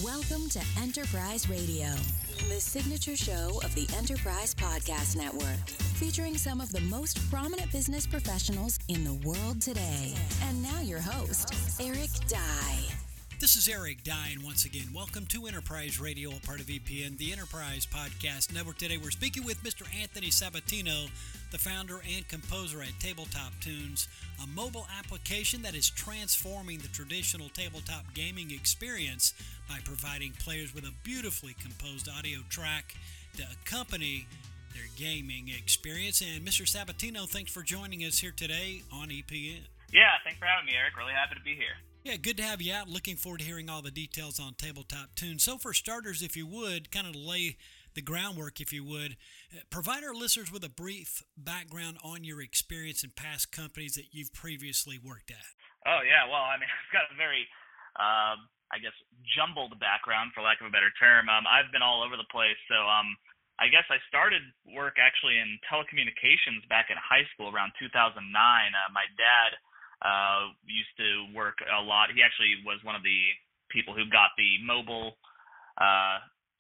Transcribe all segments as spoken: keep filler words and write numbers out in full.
Welcome to Enterprise Radio, the signature show of the Enterprise Podcast Network, featuring some of the most prominent business professionals in the world today. And now your host, Eric Dye. This is Eric Dye, and once again, welcome to Enterprise Radio, a part of E P N, the Enterprise Podcast Network. Today we're speaking with Mister Anthony Sabatino, the founder and composer at Tabletop Tunes, a mobile application that is transforming the traditional tabletop gaming experience by providing players with a beautifully composed audio track to accompany their gaming experience. And Mister Sabatino, thanks for joining us here today on E P N. Yeah, thanks for having me, Eric. Really happy to be here. Yeah, good to have you out. Looking forward to hearing all the details on Tabletop Tunes. So for starters, if you would, kind of lay the groundwork, if you would, provide our listeners with a brief background on your experience in past companies that you've previously worked at. Oh, yeah. Well, I mean, I've got a very, uh, I guess, jumbled background, for lack of a better term. Um, I've been all over the place. So um, I guess I started work actually in telecommunications back in high school around two thousand nine. Uh, my dad Uh, used to work a lot. He actually was one of the people who got the mobile, uh,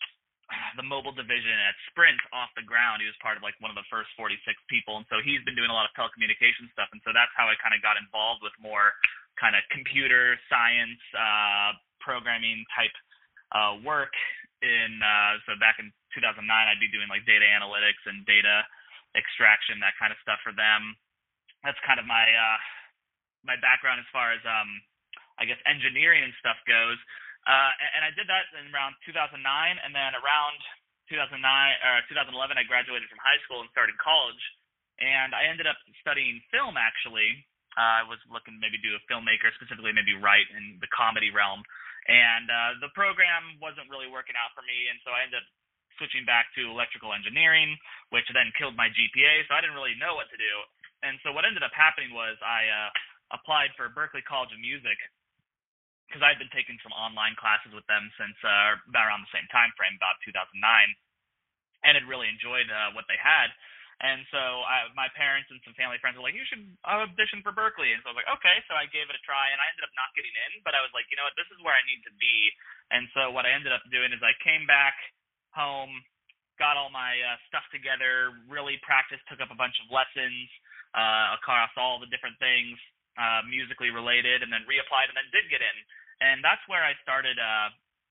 the mobile division at Sprint off the ground. He was part of like one of the first forty-six people, and so he's been doing a lot of telecommunications stuff. And so that's how I kind of got involved with more kind of computer science, uh, programming type uh, work. In uh, so back in two thousand nine, I'd be doing like data analytics and data extraction, that kind of stuff for them. That's kind of my uh, my background as far as, um, I guess, engineering and stuff goes. Uh, and, and I did that in around two thousand nine, and then around two thousand nine or two thousand eleven, I graduated from high school and started college. And I ended up studying film, actually. Uh, I was looking to maybe do a filmmaker, specifically maybe write in the comedy realm. And uh, the program wasn't really working out for me, and so I ended up switching back to electrical engineering, which then killed my G P A, so I didn't really know what to do. And so what ended up happening was I uh, applied for Berklee College of Music because I'd been taking some online classes with them since uh, about around the same time frame, about two thousand nine, and had really enjoyed uh, what they had. And so I, my parents and some family friends were like, you should audition for Berklee. And so I was like, okay. So I gave it a try, and I ended up not getting in, but I was like, you know what, this is where I need to be. And so what I ended up doing is I came back home, got all my uh, stuff together, really practiced, took up a bunch of lessons uh, across all the different things, Uh, musically related, and then reapplied and then did get in. And that's where I started, uh,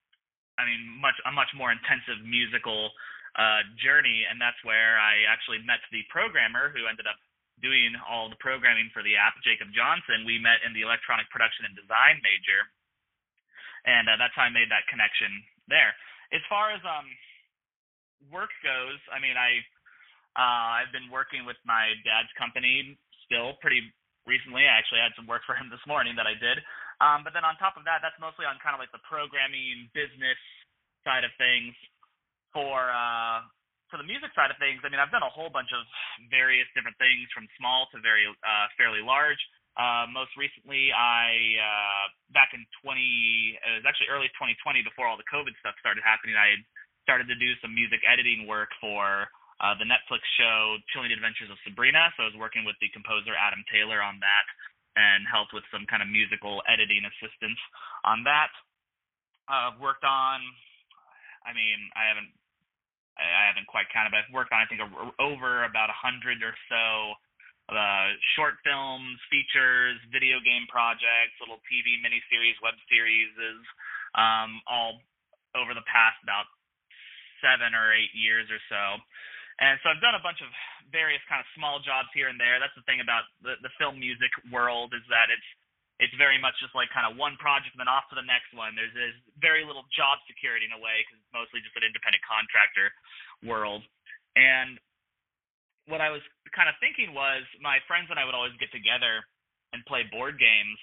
I mean, much a much more intensive musical uh, journey, and that's where I actually met the programmer who ended up doing all the programming for the app, Jacob Johnson. We met in the electronic production and design major, and uh, that's how I made that connection there. As far as um, work goes, I mean, I, uh, I've been working with my dad's company still pretty recently. I actually had some work for him this morning that I did. Um, but then on top of that, that's mostly on kind of like the programming business side of things. For uh, for the music side of things, I mean, I've done a whole bunch of various different things from small to very uh, fairly large. Uh, most recently, I uh, back in twenty, it was actually early twenty twenty, before all the COVID stuff started happening, I had started to do some music editing work for Uh, the Netflix show Chilling Adventures of Sabrina. So I was working with the composer Adam Taylor on that and helped with some kind of musical editing assistance on that. Uh, I've worked on, I mean, I haven't, I haven't quite counted, but I've worked on, I think, over about a hundred or so uh, short films, features, video game projects, little T V miniseries, web series, um, all over the past about seven or eight years or so. And so I've done a bunch of various kind of small jobs here and there. That's the thing about the, the film music world, is that it's it's very much just like kind of one project and then off to the next one. There's, there's very little job security in a way, because it's mostly just an independent contractor world. And what I was kind of thinking was, my friends and I would always get together and play board games.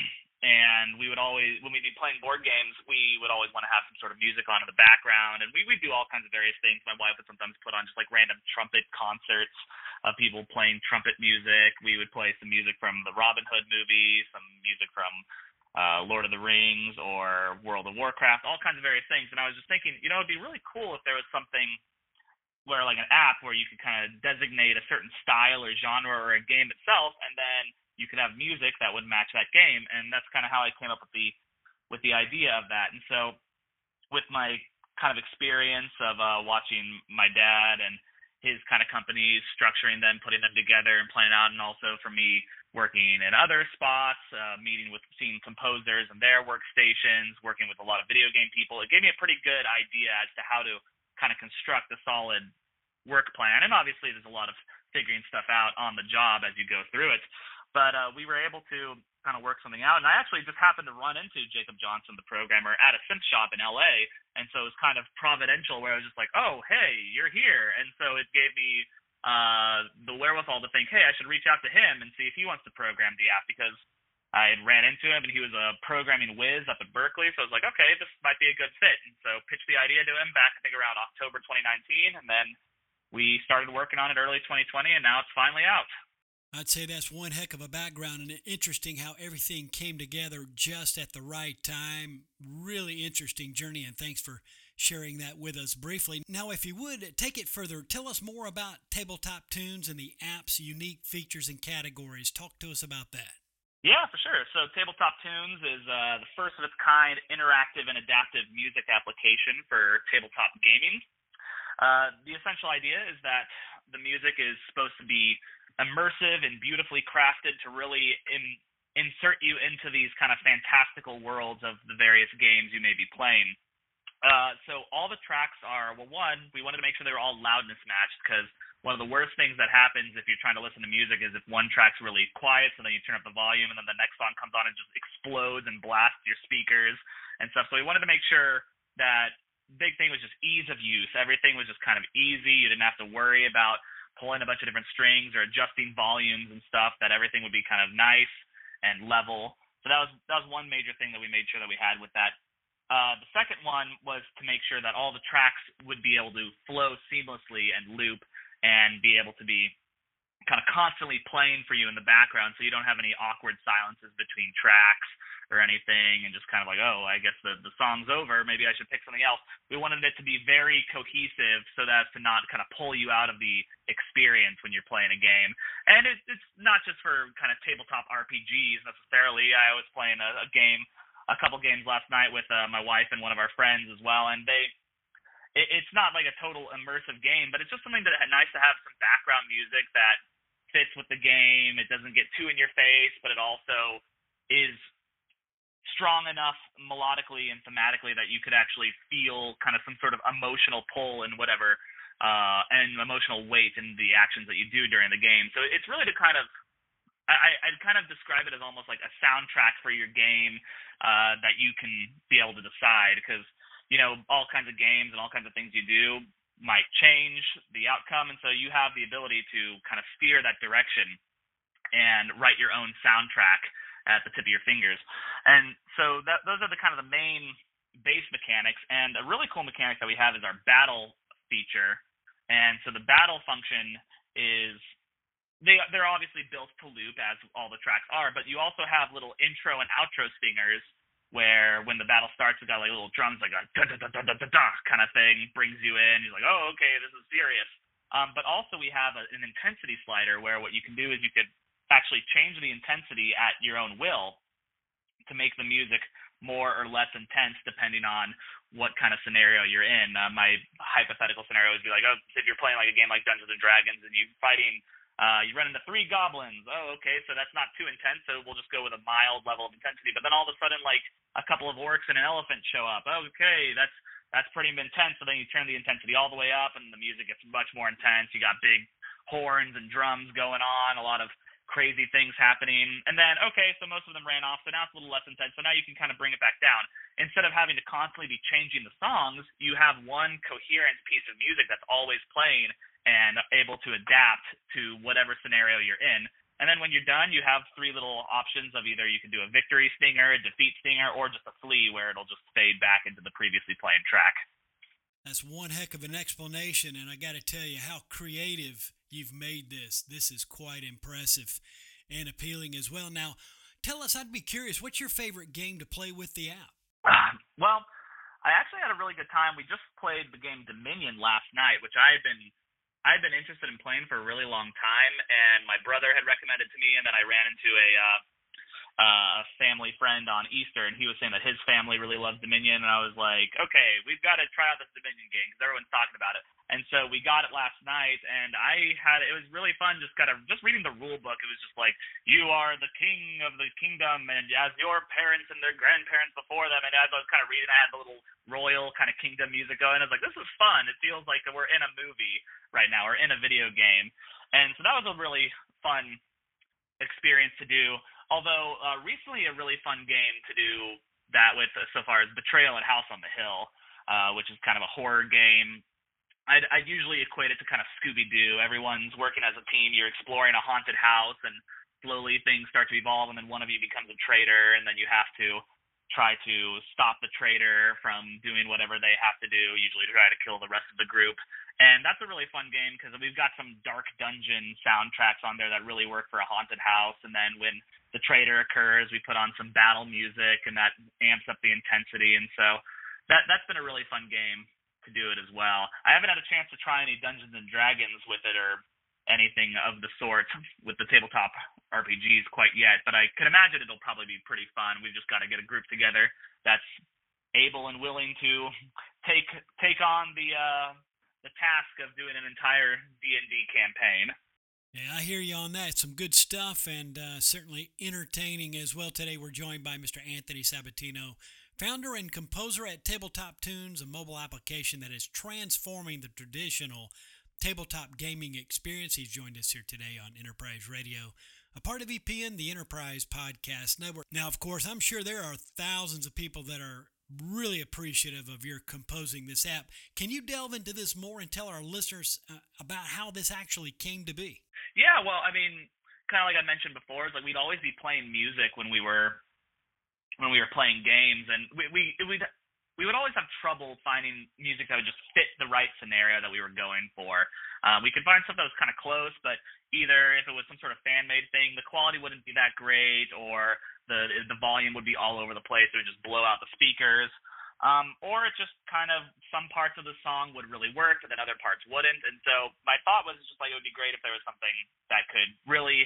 And we would always, when we'd be playing board games, we would always want to have some sort of music on in the background. And we would do all kinds of various things. My wife would sometimes put on just like random trumpet concerts of people playing trumpet music. We would play some music from the Robin Hood movie, some music from uh, Lord of the Rings or World of Warcraft, all kinds of various things. And I was just thinking, you know, it'd be really cool if there was something where, like an app where you could kind of designate a certain style or genre or a game itself, and then you could have music that would match that game. And that's kind of how I came up with the with the idea of that. And so with my kind of experience of uh, watching my dad and his kind of companies, structuring them, putting them together and planning out, and also for me working in other spots, uh, meeting with, seeing composers and their workstations, working with a lot of video game people, it gave me a pretty good idea as to how to kind of construct a solid work plan. And obviously there's a lot of figuring stuff out on the job as you go through it. But uh, we were able to kind of work something out. And I actually just happened to run into Jacob Johnson, the programmer, at a synth shop in L A. And so it was kind of providential where I was just like, oh, hey, you're here. And so it gave me uh, the wherewithal to think, hey, I should reach out to him and see if he wants to program the app, because I had ran into him and he was a programming whiz up at Berkeley. So I was like, okay, this might be a good fit. And so pitched the idea to him back, I think, around October twenty nineteen. And then we started working on it early twenty twenty, and now it's finally out. I'd say that's one heck of a background, and interesting how everything came together just at the right time. Really interesting journey, and thanks for sharing that with us briefly. Now, if you would, take it further. Tell us more about Tabletop Tunes and the app's unique features and categories. Talk to us about that. Yeah, for sure. So Tabletop Tunes is uh, the first of its kind interactive and adaptive music application for tabletop gaming. Uh, the essential idea is that the music is supposed to be immersive and beautifully crafted to really in, insert you into these kind of fantastical worlds of the various games you may be playing. Uh, so all the tracks are, well, one, we wanted to make sure they were all loudness matched, because one of the worst things that happens if you're trying to listen to music is if one track's really quiet, so then you turn up the volume, and then the next song comes on and just explodes and blasts your speakers and stuff. So we wanted to make sure that big thing was just ease of use. Everything was just kind of easy. You didn't have to worry about pulling a bunch of different strings or adjusting volumes and stuff, that everything would be kind of nice and level. So that was that was one major thing that we made sure that we had with that. Uh, the second one was to make sure that all the tracks would be able to flow seamlessly and loop and be able to be kind of constantly playing for you in the background, so you don't have any awkward silences between tracks or anything, and just kind of like, oh, I guess the, the song's over, maybe I should pick something else. We wanted it to be very cohesive so that as to not kind of pull you out of the experience when you're playing a game. And it, it's not just for kind of tabletop R P Gs necessarily. I was playing a, a game, a couple games last night with uh, my wife and one of our friends as well, and they it, it's not like a total immersive game, but it's just something that nice to have some background music that fits with the game. It doesn't get too in your face, but it also is strong enough melodically and thematically that you could actually feel kind of some sort of emotional pull and whatever, uh, and emotional weight in the actions that you do during the game. So it's really to kind of, I, I'd kind of describe it as almost like a soundtrack for your game uh, that you can be able to decide, because, you know, all kinds of games and all kinds of things you do might change the outcome, and so you have the ability to kind of steer that direction and write your own soundtrack at the tip of your fingers. And so that, those are the kind of the main base mechanics. And a really cool mechanic that we have is our battle feature. And so the battle function is, they, they're obviously built to loop, as all the tracks are, but you also have little intro and outro stingers where when the battle starts, we've got like little drums, like a da-da-da-da-da-da kind of thing, brings you in. You're like, oh, okay, this is serious. Um, but also we have a, an intensity slider where what you can do is you could actually change the intensity at your own will to make the music more or less intense depending on what kind of scenario you're in. Uh, my hypothetical scenario would be like, oh, if you're playing like a game like Dungeons and Dragons and you're fighting, uh, you run into three goblins. Oh, okay, so that's not too intense, so we'll just go with a mild level of intensity. But then all of a sudden, like, a couple of orcs and an elephant show up. Oh, okay, that's that's pretty intense. So then you turn the intensity all the way up, and the music gets much more intense. You got big horns and drums going on, a lot of crazy things happening. And then, okay, so most of them ran off, so now it's a little less intense. So now you can kind of bring it back down. Instead of having to constantly be changing the songs, you have one coherent piece of music that's always playing and able to adapt to whatever scenario you're in. And then when you're done, you have three little options of either you can do a victory stinger, a defeat stinger, or just a flee where it'll just fade back into the previously playing track. That's one heck of an explanation, and I got to tell you how creative you've made this. This is quite impressive and appealing as well. Now, tell us, I'd be curious, what's your favorite game to play with the app? Uh, well, I actually had a really good time. We just played the game Dominion last night, which I had been I had been interested in playing for a really long time, and my brother had recommended to me, and then I ran into a uh, uh, a family friend on Easter, and he was saying that his family really loves Dominion, and I was like, okay, we've got to try out this Dominion game because everyone's talking about it. And so we got it last night, and I had it was really fun just kind of just reading the rule book. It was just like, you are the king of the kingdom, and as your parents and their grandparents before them. And as I was kind of reading, I had the little royal kind of kingdom music going. I was like, this is fun. It feels like we're in a movie right now or in a video game. And so that was a really fun experience to do. Although uh, recently a really fun game to do that with uh, so far is Betrayal at House on the Hill, uh, which is kind of a horror game. I'd, I'd usually equate it to kind of Scooby-Doo. Everyone's working as a team. You're exploring a haunted house, and slowly things start to evolve, and then one of you becomes a traitor, and then you have to try to stop the traitor from doing whatever they have to do, usually try to kill the rest of the group. And that's a really fun game because we've got some dark dungeon soundtracks on there that really work for a haunted house. And then when the traitor occurs, we put on some battle music, and that amps up the intensity. And so that, that's been a really fun game to do it as well. I haven't had a chance to try any Dungeons and Dragons with it or anything of the sort with the tabletop R P Gs quite yet, but I could imagine it'll probably be pretty fun. We've just got to get a group together that's able and willing to take take on the uh, the task of doing an entire D and D campaign. Yeah, I hear you on that. Some good stuff, and uh, certainly entertaining as well. Today we're joined by Mister Anthony Sabatino, founder and composer at Tabletop Tunes, a mobile application that is transforming the traditional tabletop gaming experience. He's joined us here today on Enterprise Radio, a part of E P N, the Enterprise Podcast Network. Now, of course, I'm sure there are thousands of people that are really appreciative of your composing this app. Can you delve into this more and tell our listeners uh, about how this actually came to be? Yeah, well, I mean, kind of like I mentioned before, it's like we'd always be playing music when we were when we were playing games, and we we we'd we would always have trouble finding music that would just fit the right scenario that we were going for. Uh, we could find stuff that was kind of close, but either if it was some sort of fan-made thing, the quality wouldn't be that great, or the the volume would be all over the place. It would just blow out the speakers. Um, or it just kind of, some parts of the song would really work, and then other parts wouldn't. And so my thought was just like it would be great if there was something that could really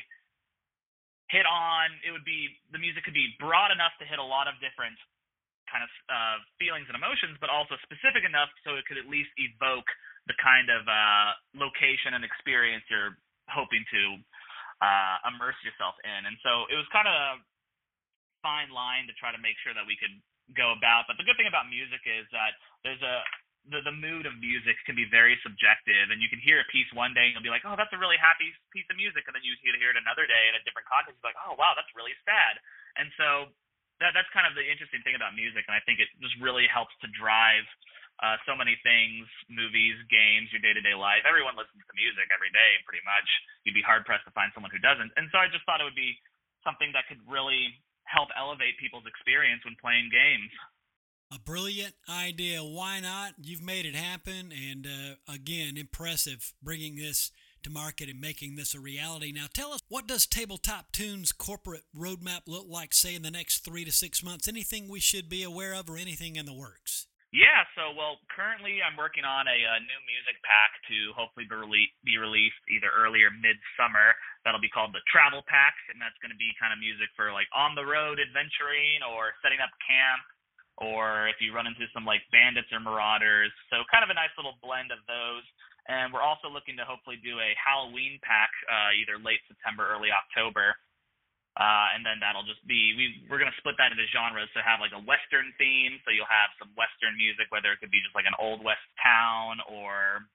hit on. It would be, the music could be broad enough to hit a lot of different kind of uh, feelings and emotions, but also specific enough so it could at least evoke the kind of uh, location and experience you're hoping to uh, immerse yourself in. And so it was kind of a fine line to try to make sure that we could go about. But the good thing about music is that there's a the, the mood of music can be very subjective, and you can hear a piece one day and you'll be like, oh, that's a really happy piece of music, and then you hear it another day in a different context, you're like, oh wow, that's really sad. And so that that's kind of the interesting thing about music, and I think it just really helps to drive uh, so many things, movies, games, your day-to-day life. Everyone listens to music every day, pretty much. You'd be hard-pressed to find someone who doesn't. And so I just thought it would be something that could really help elevate people's experience when playing games. A brilliant idea. Why not? You've made it happen, and uh, again, impressive bringing this to market and making this a reality. Now tell us, what does Tabletop Tunes' corporate roadmap look like, say, in the next three to six months? Anything we should be aware of or anything in the works? Yeah, so, well, currently I'm working on a, a new music pack to hopefully be, rele- be released either early or mid-summer. That'll be called the Travel Pack, and that's going to be kind of music for, like, on-the-road adventuring or setting up camp, or if you run into some, like, bandits or marauders. So kind of a nice little blend of those. And we're also looking to hopefully do a Halloween pack uh, either late September, early October. Uh, and then that'll just be, we, we're going to split that into genres. So have like a Western theme. So you'll have some Western music, whether it could be just like an Old West town or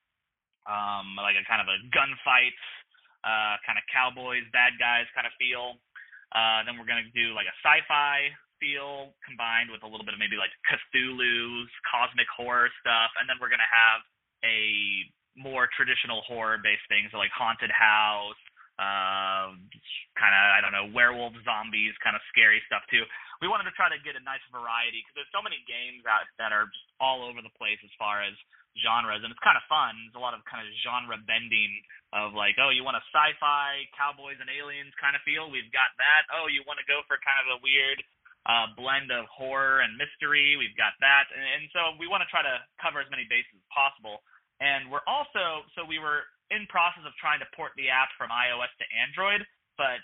um, like a kind of a gunfight, uh, kind of cowboys, bad guys kind of feel. Uh, then we're going to do like a sci-fi feel combined with a little bit of maybe like Cthulhu's cosmic horror stuff. And then we're going to have a more traditional horror-based things, so like haunted house, uh, kind of, I don't know, werewolf, zombies, kind of scary stuff too. We wanted to try to get a nice variety because there's so many games out that are just all over the place as far as genres, and it's kind of fun. There's a lot of kind of genre bending of like, oh, you want a sci-fi, cowboys and aliens kind of feel? We've got that. Oh, you want to go for kind of a weird uh, blend of horror and mystery? We've got that. And, and so we want to try to cover as many bases as possible. And we're also, so we were in process of trying to port the app from iOS to Android, but it's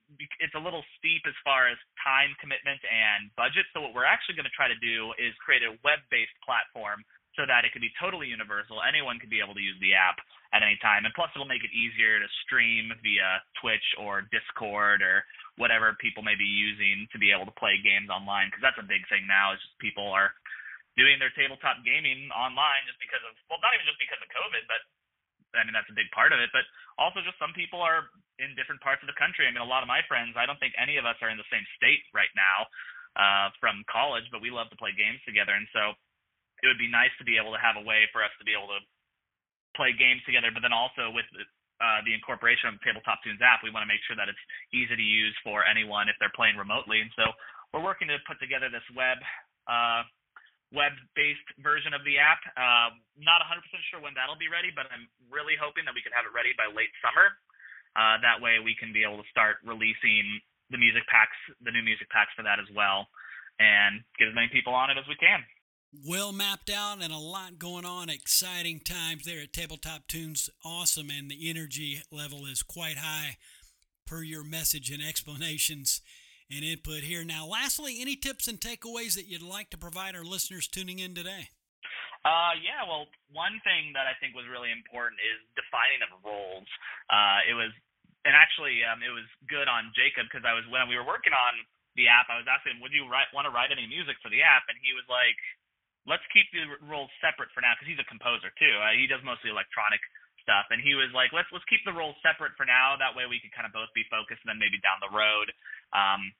it's a little steep as far as time commitment and budget. So what we're actually going to try to do is create a web-based platform so that it could be totally universal. Anyone could be able to use the app at any time. And plus, it'll make it easier to stream via Twitch or Discord or whatever people may be using to be able to play games online, because that's a big thing now is just people are doing their tabletop gaming online just because of, well, not even just because of COVID, but I mean, that's a big part of it, but also just some people are in different parts of the country. I mean, a lot of my friends, I don't think any of us are in the same state right now uh, from college, but we love to play games together. And so it would be nice to be able to have a way for us to be able to play games together, but then also with uh, the incorporation of the Tabletop Tunes app, we want to make sure that it's easy to use for anyone if they're playing remotely. And so we're working to put together this web uh, web-based version of the app. Uh, not one hundred percent sure when that'll be ready, but I'm really hoping that we could have it ready by late summer. Uh, that way we can be able to start releasing the music packs, the new music packs for that as well, and get as many people on it as we can. Well mapped out and a lot going on. Exciting times there at Tabletop Tunes. Awesome, and the energy level is quite high per your message and explanations and input here. Now, lastly, any tips and takeaways that you'd like to provide our listeners tuning in today? Uh, yeah, well, one thing that I think was really important is defining of roles. Uh, it was, and actually, um, it was good on Jacob because I was when we were working on the app, I was asking him, would you write, want to write any music for the app? And he was like, let's keep the roles separate for now, because he's a composer too. Uh, he does mostly electronic stuff, and he was like, let's let's keep the roles separate for now. That way we can kind of both be focused, and then maybe down the road, um,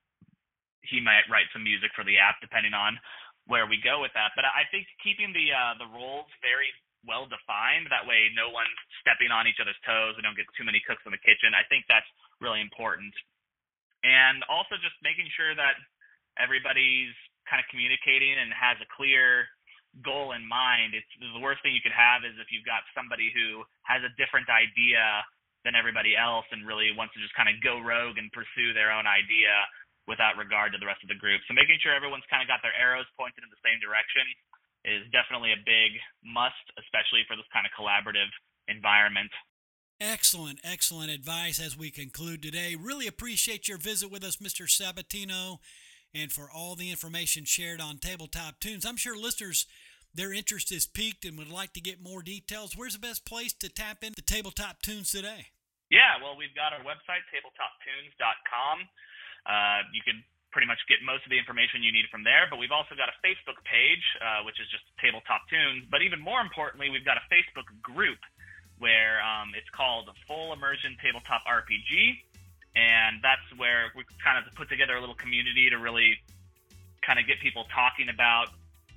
he might write some music for the app, depending on where we go with that. But I think keeping the uh, the roles very well defined, that way no one's stepping on each other's toes. We don't get too many cooks in the kitchen. I think that's really important, and also just making sure that everybody's kind of communicating and has a clear goal in mind. It's the worst thing you could have is if you've got somebody who has a different idea than everybody else and really wants to just kind of go rogue and pursue their own idea without regard to the rest of the group. So making sure everyone's kind of got their arrows pointed in the same direction is definitely a big must, especially for this kind of collaborative environment. Excellent, excellent advice as we conclude today. Really appreciate your visit with us, Mister Sabatino, and for all the information shared on Tabletop Tunes. I'm sure listeners, their interest is piqued and would like to get more details. Where's the best place to tap into Tabletop Tunes today? Yeah, well, we've got our website, tabletop tunes dot com. Uh, you can pretty much get most of the information you need from there, but we've also got a Facebook page, uh, which is just Tabletop Tunes. But even more importantly, we've got a Facebook group where um, it's called Full Immersion Tabletop R P G. And that's where we kind of put together a little community to really kind of get people talking about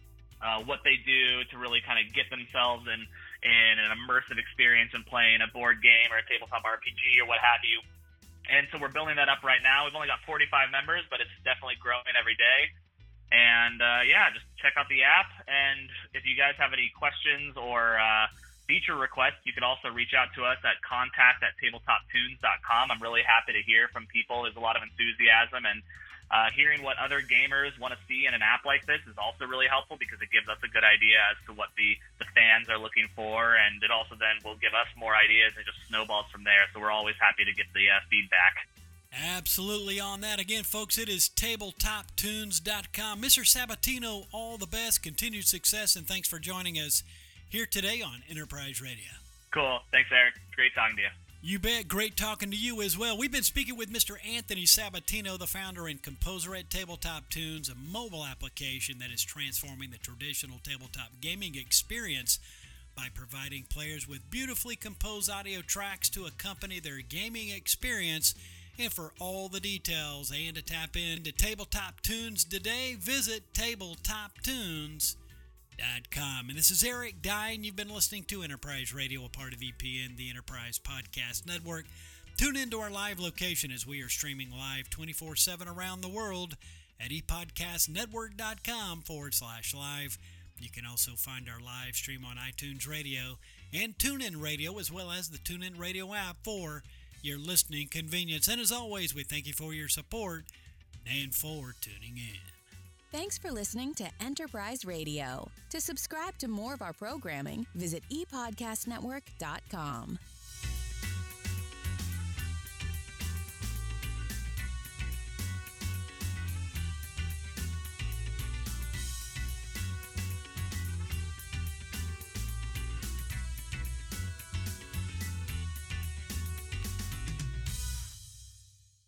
uh, what they do to really kind of get themselves in, in an immersive experience in playing a board game or a tabletop R P G or what have you. And so we're building that up right now. We've only got forty-five members, but it's definitely growing every day. And, uh, yeah, just check out the app. And if you guys have any questions or uh, feature requests, you could also reach out to us at contact at tabletop tunes dot com. I'm really happy to hear from people. There's a lot of enthusiasm, and uh, hearing what other gamers want to see in an app like this is also really helpful because it gives us a good idea as to what the, the fans are looking for, and it also then will give us more ideas and just snowballs from there. So we're always happy to get the uh, feedback. Absolutely on that. Again, folks, it is tabletop tunes dot com. Mister Sabatino, all the best, continued success, and thanks for joining us here today on Enterprise Radio. Cool. Thanks, Eric. Great talking to you. You bet. Great talking to you as well. We've been speaking with Mister Anthony Sabatino, the founder and composer at Tabletop Tunes, a mobile application that is transforming the traditional tabletop gaming experience by providing players with beautifully composed audio tracks to accompany their gaming experience. And for all the details and to tap into Tabletop Tunes today, visit tabletop tunes dot com. And this is Eric Dine. You've been listening to Enterprise Radio, a part of E P N, the Enterprise Podcast Network. Tune into our live location as we are streaming live twenty-four seven around the world at epodcastnetwork.com forward slash live. You can also find our live stream on iTunes Radio and TuneIn Radio, as well as the TuneIn Radio app for your listening convenience. And as always, we thank you for your support and for tuning in. Thanks for listening to Enterprise Radio. To subscribe to more of our programming, visit e podcast network dot com.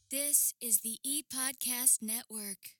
This is the ePodcast Network.